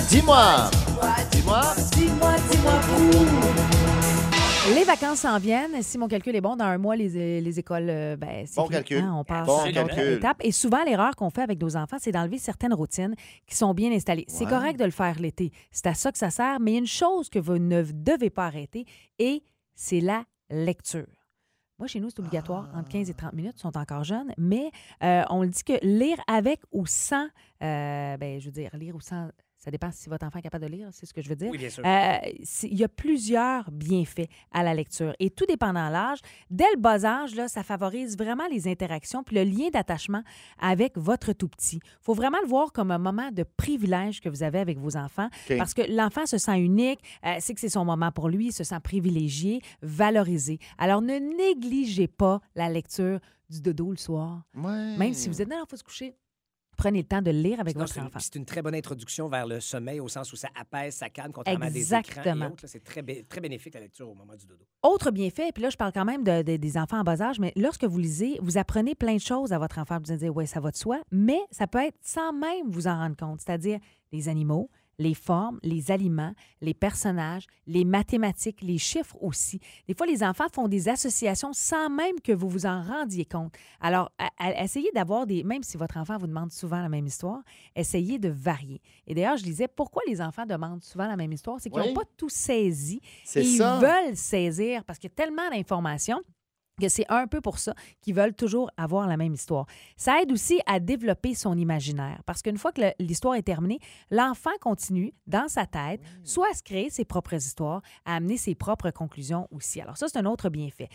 Dis-moi. Dis-moi. Dis-moi tout. Les vacances s'en viennent. Si mon calcul est bon, dans un mois, les écoles, c'est Bon fini, calcul. on passe Bon à une autre calcul. étape. Et souvent, l'erreur qu'on fait avec nos enfants, c'est d'enlever certaines routines qui sont bien installées. C'est Ouais. correct de le faire l'été. C'est à ça que ça sert. Mais il y a une chose que vous ne devez pas arrêter, et c'est la lecture. Moi, chez nous, c'est obligatoire. Entre 15 et 30 minutes, ils sont encore jeunes. Mais on le dit que lire avec ou sans, je veux dire, lire ou sans, ça dépend si votre enfant est capable de lire, c'est ce que je veux dire. Oui, bien sûr. Il y a plusieurs bienfaits à la lecture. Et tout dépendant de l'âge, dès le bas âge, là, ça favorise vraiment les interactions puis le lien d'attachement avec votre tout-petit. Il faut vraiment le voir comme un moment de privilège que vous avez avec vos enfants OK. parce que l'enfant se sent unique, sait que c'est son moment pour lui, se sent privilégié, valorisé. Alors, ne négligez pas la lecture du dodo le soir. Ouais. Même si vous êtes dans il faut se coucher, prenez le temps de lire avec Non, votre enfant. c'est une très bonne introduction vers le sommeil au sens où ça apaise, ça calme, contrairement à des écrans Exactement. et autres. là. C'est très bénéfique la lecture au moment du dodo. Autre bienfait, puis là, je parle quand même des enfants en bas âge, mais lorsque vous lisez, vous apprenez plein de choses à votre enfant. Vous allez dire, oui, ça va de soi, mais ça peut être sans même vous en rendre compte, c'est-à-dire les animaux, les formes, les aliments, les personnages, les mathématiques, les chiffres aussi. Des fois, les enfants font des associations sans même que vous vous en rendiez compte. Alors, essayez d'avoir même si votre enfant vous demande souvent la même histoire, essayez de varier. Et d'ailleurs, je disais, pourquoi les enfants demandent souvent la même histoire? C'est qu'ils n'ont Oui. pas tout saisi. C'est Et ça. ils veulent saisir parce qu'il y a tellement d'informations que c'est un peu pour ça qu'ils veulent toujours avoir la même histoire. Ça aide aussi à développer son imaginaire parce qu'une fois que l'histoire est terminée, l'enfant continue dans sa tête soit à se créer ses propres histoires, à amener ses propres conclusions aussi. Alors ça, c'est un autre bienfait.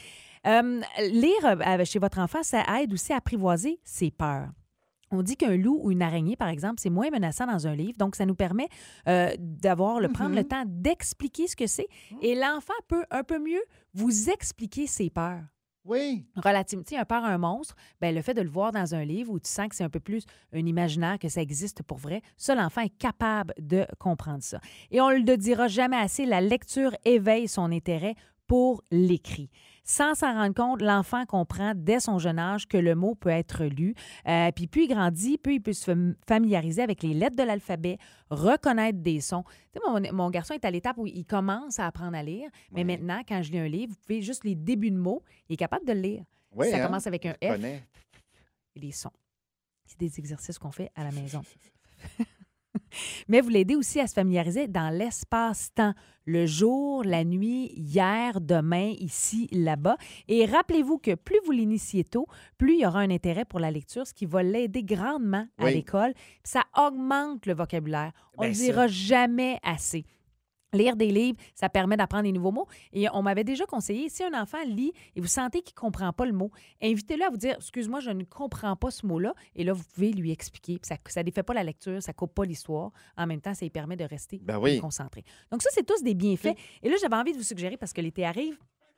Lire chez votre enfant, ça aide aussi à apprivoiser ses peurs. On dit qu'un loup ou une araignée, par exemple, c'est moins menaçant dans un livre. Donc, ça nous permet prendre le temps d'expliquer ce que c'est. Et l'enfant peut un peu mieux vous expliquer ses peurs. Oui. Relativement, tu sais, un peur à un monstre, ben le fait de le voir dans un livre où tu sens que c'est un peu plus un imaginaire, que ça existe pour vrai, ça, l'enfant est capable de comprendre ça. Et on ne le dira jamais assez, la lecture éveille son intérêt pour l'écrit. Sans s'en rendre compte, l'enfant comprend dès son jeune âge que le mot peut être lu. Puis plus il grandit, plus il peut se familiariser avec les lettres de l'alphabet, reconnaître des sons. Tu sais, mon garçon est à l'étape où il commence à apprendre à lire, mais maintenant, quand je lis un livre, vous pouvez juste les débuts de mots, il est capable de le lire. Oui, Ça hein? commence avec un Je F connais. et les sons. C'est des exercices qu'on fait à la maison. Mais vous l'aidez aussi à se familiariser dans l'espace-temps. Le jour, la nuit, hier, demain, ici, là-bas. Et rappelez-vous que plus vous l'initiez tôt, plus il y aura un intérêt pour la lecture, ce qui va l'aider grandement à Oui. l'école. Puis ça augmente le vocabulaire. On ne le Ben, dira jamais assez. Lire des livres, ça permet d'apprendre des nouveaux mots. Et on m'avait déjà conseillé, si un enfant lit et vous sentez qu'il ne comprend pas le mot, invitez-le à vous dire « Excuse-moi, je ne comprends pas ce mot-là. » Et là, vous pouvez lui expliquer. Puis ça ne défait pas la lecture, ça ne coupe pas l'histoire. En même temps, ça lui permet de rester concentré. Donc ça, c'est tous des bienfaits. Et là, j'avais envie de vous suggérer, parce que l'été arrive,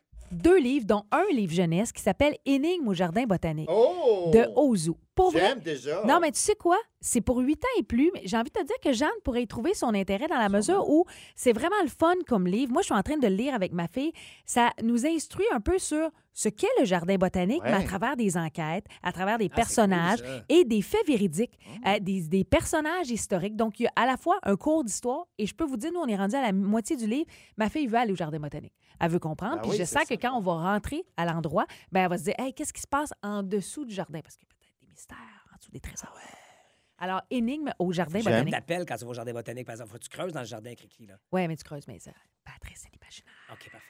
2 livres, dont un livre jeunesse qui s'appelle « Énigmes au jardin botanique Oh! de Ozu. Pour vrai, J'aime déjà. non, mais tu sais quoi? C'est pour 8 ans et plus, mais j'ai envie de te dire que Jeanne pourrait y trouver son intérêt dans la mesure où c'est vraiment le fun comme livre. Moi, je suis en train de le lire avec ma fille. Ça nous instruit un peu sur ce qu'est le jardin botanique, Ouais. mais à travers des enquêtes, à travers des c'est personnages cool, ça. et des faits véridiques, des personnages historiques. Donc, il y a à la fois un cours d'histoire et je peux vous dire, nous, on est rendu à la moitié du livre. Ma fille veut aller au jardin botanique. Elle veut comprendre. Ben Puis oui, je c'est sens que ça. quand on va rentrer à l'endroit, ben elle va se dire, hey, qu'est-ce qui se passe en dessous du jardin? Parce qu'il y a peut-être des mystères en dessous des trésors. Alors, énigme au jardin J'aime botanique. l'appel quand tu vas au jardin botanique, par exemple. Faut que tu creuses dans le jardin Cricri, là. Oui, mais tu creuses, mais ça, Patrice, c'est l'imaginaire. OK, parfait.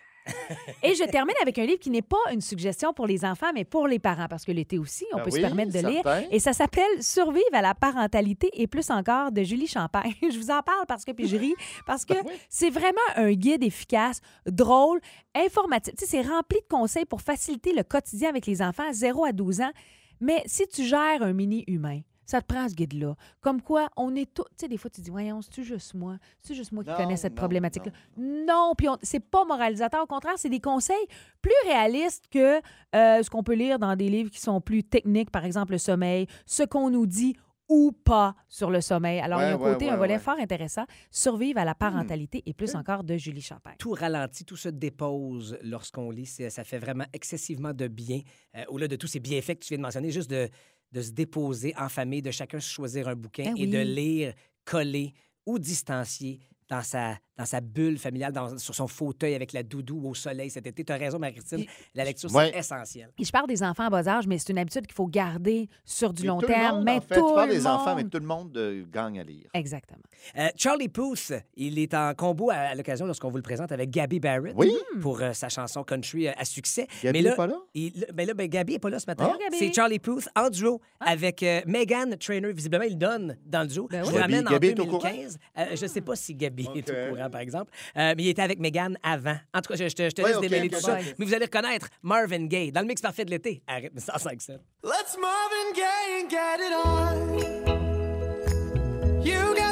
Et je termine avec un livre qui n'est pas une suggestion pour les enfants, mais pour les parents, parce que l'été aussi, on Ben peut se oui, permettre de lire. certain. Et ça s'appelle Survivre à la parentalité et plus encore de Julie Champagne. Je vous en parle parce que, puis je ris, parce que c'est vraiment un guide efficace, drôle, informatif. Tu sais, c'est rempli de conseils pour faciliter le quotidien avec les enfants 0 à 12 ans. Mais si tu gères un mini-humain, ça te prend ce guide-là. Comme quoi, on est tous... Tu sais, des fois, tu dis, voyons, c'est-tu juste moi? C'est-tu juste moi qui Non, connais cette non, problématique-là? Non, puis c'est pas moralisateur. Au contraire, c'est des conseils plus réalistes que ce qu'on peut lire dans des livres qui sont plus techniques, par exemple le sommeil, ce qu'on nous dit ou pas sur le sommeil. Alors, il y a un volet fort intéressant, Survivre à la parentalité et plus encore de Julie Champagne. Tout ralentit, tout se dépose lorsqu'on lit. Ça fait vraiment excessivement de bien. Au-delà de tous ces bienfaits que tu viens de mentionner, juste de se déposer en famille, de chacun choisir un bouquin Ben et de oui. lire collé ou distancié dans sa bulle familiale, sur son fauteuil avec la doudou au soleil cet été. Tu as raison, Marie-Christine. La lecture, c'est essentiel. Et je parle des enfants à bas âge, mais c'est une habitude qu'il faut garder sur du long terme. Monde, mais en fait, tout tu parles le des monde... enfants, mais tout le monde gagne à lire. Exactement. Charlie Puth, il est en combo à l'occasion lorsqu'on vous le présente avec Gabby Barrett pour sa chanson country à succès. Gabby n'est pas là? Gabby n'est pas là ce matin. Gabby. C'est Charlie Puth en duo avec Meghan Trainor. Visiblement, il donne dans le duo. Je vous Gabby- ramène Gabby est en au courant? 2015. Je ne sais pas si Gabby est au courant, par exemple. Mais il était avec Meghan avant. En tout cas, je te laisse démêler tout ça. Mais vous allez reconnaître Marvin Gaye dans le mix parfait de l'été. Arrête, 105.7. Let's Marvin Gaye and get it on. You got